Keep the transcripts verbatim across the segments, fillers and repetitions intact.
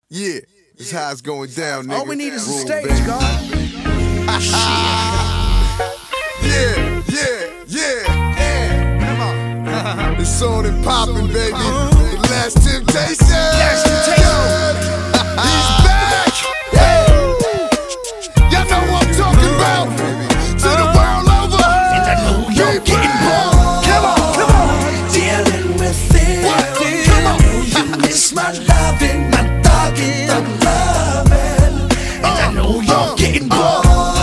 Yeah, this how it's going down, nigga. All we need is a Roll, stage, baby. God. Yeah, yeah, yeah, yeah. Come on. It's on and poppin', baby. Uh-huh. The Last Temptation. Last Temptation. He's back. Y'all know what I'm talking about. To the world over. And I know you're getting bored. Come on, come on. Dealing with it. What? Come on. You miss my loving, my dogging, the loving. And I know you're getting bored.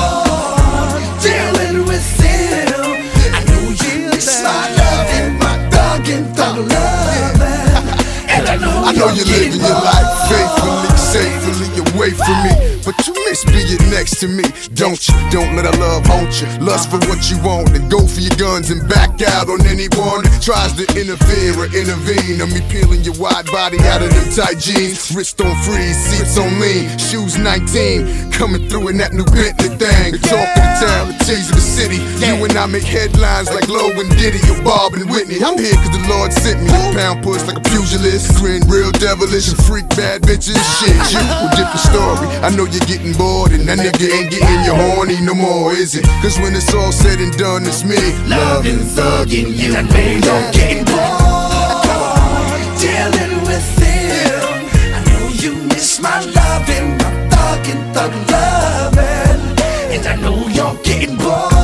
Dealing with it. I know you miss my loving, my dogging, the loving. And I know I know you're you're living getting your bored. life faithfully, safely away from me, but you miss being next to me, don't you? Don't let our love haunt you. Lust for what you want and go for your guns and back out on anyone that tries to interfere or intervene. On me peeling your wide body out of them tight jeans, wrist on freeze, seats on lean, shoes nineteen, coming through in that new Bentley thing. The talk of the town, the tease of the city. You and I make headlines like Lowe and Diddy or Bob and Whitney. I'm here cause the Lord sent me. Pound push like a pugilist, grin real devilish and freak bad bitches. Shit, you a different story. I know you're getting bored and that nigga ain't getting you horny no more, is it? Cause when it's all said and done, it's me Loving, thugging you, and I know you're getting bored. Dealing with it. I know you miss my loving, my thugging, thug loving. And I know you're getting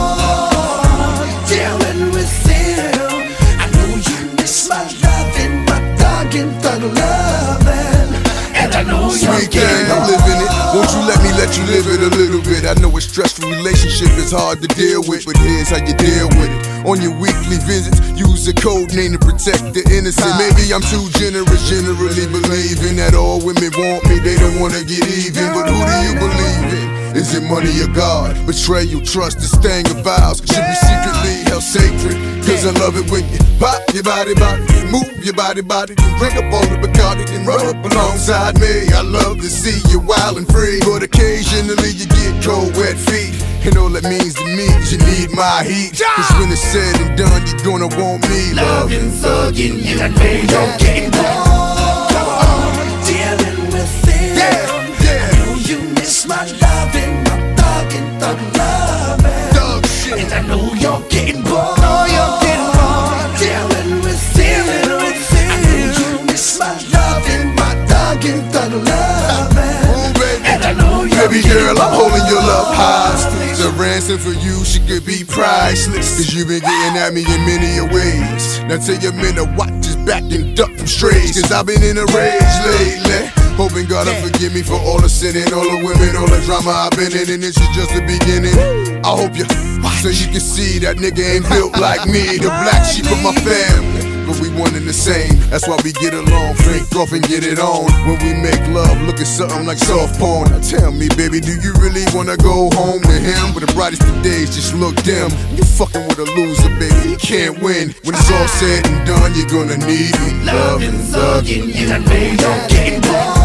bored. Dealing with it. I know you miss my loving, my thugging, thug loving. And I know you're Sweet getting thing, I'm bored. living it. Won't you let me let you live it a little bit? I know a stressful relationship is hard to deal with, but here's how you deal with it. On your weekly visits, use a code name to protect the innocent. Maybe I'm too generous, generally believing that all women want me, they don't wanna get even. But who do you believe in? Is it money or God? Betrayal, trust, this thing of vows should be secretly held sacred. Cause I love it when you pop your body, body, move your body, body, then drink up all the Bacardi, then run up alongside me. I love to see you wild and free, but occasionally you get cold, wet feet. And all that means to me is you need my heat. Cause when it's said and done, you're gonna want me. Loving, thugging you, and I know you're getting bored. Dealing with it. Yeah, yeah. I know you miss my loving, my thugging, thug loving. Dog shit. And I know you're getting bored. Oh, you're getting bored. Dealing with it. Dealing with it. I know you miss my loving, my thugging, thug loving. Ooh, baby. And I know you're Baby getting girl, I'm bored. holding your love hostage. A ransom for you, she could be priceless. Cause you've been getting at me in many a ways. Now tell your men to watch his back and duck from strays. Cause I've been in a rage lately. Hoping God will forgive me for all the sinning, all the women, all the drama I've been in. And this is just the beginning. I hope you, so you can see that nigga ain't built like me. The black sheep of my family, but we one and the same. That's why we get along, drink off and get it on. When we make love, look at something like soft porn. Now tell me, baby, do you really wanna go home to him? But the brightest of days just look dim. You fucking with a loser, baby, you can't win. When it's all said and done, you're gonna need me. Loving, thugging you, and I know you're getting bored.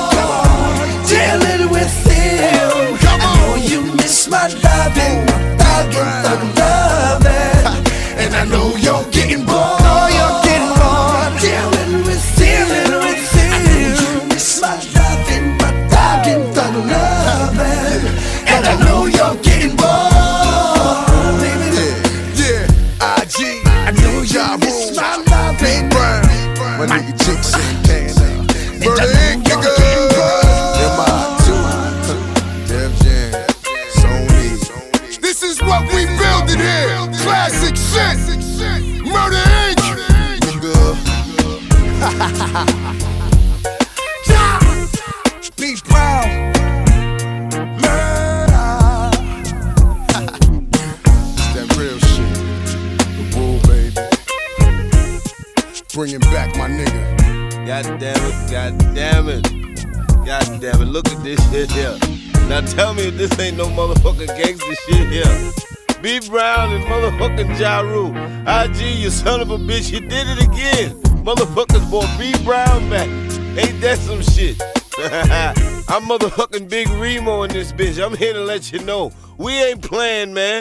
Dealing with it. I know you miss my loving, my thugging, thug loving. And I know you're getting bored. Oh, you're getting bored. Dealing with it. Dealing with it. I know you miss my loving, my thugging, thug loving. And I know you're getting bored, baby. Yeah, yeah, I G. I know you miss my loving. Big Brown, my nigga Chick Santana. Murder Inc, nigga. M I two, Def Jam, Sony. This is what we building here. Classic shit. Murder Inc, nigga. Big Brown. Murder. It's that real shit. The Wool, baby. Bringing back my nigga. God damn it, god damn it, god damn it, look at this shit here. Now tell me if this ain't no motherfucking gangster shit here. B Brown and motherfucking Ja Rule. I G, you son of a bitch, you did it again. Motherfuckers brought B Brown back. Ain't that some shit? I'm motherfucking Big Remo in this bitch. I'm here to let you know, we ain't playing, man.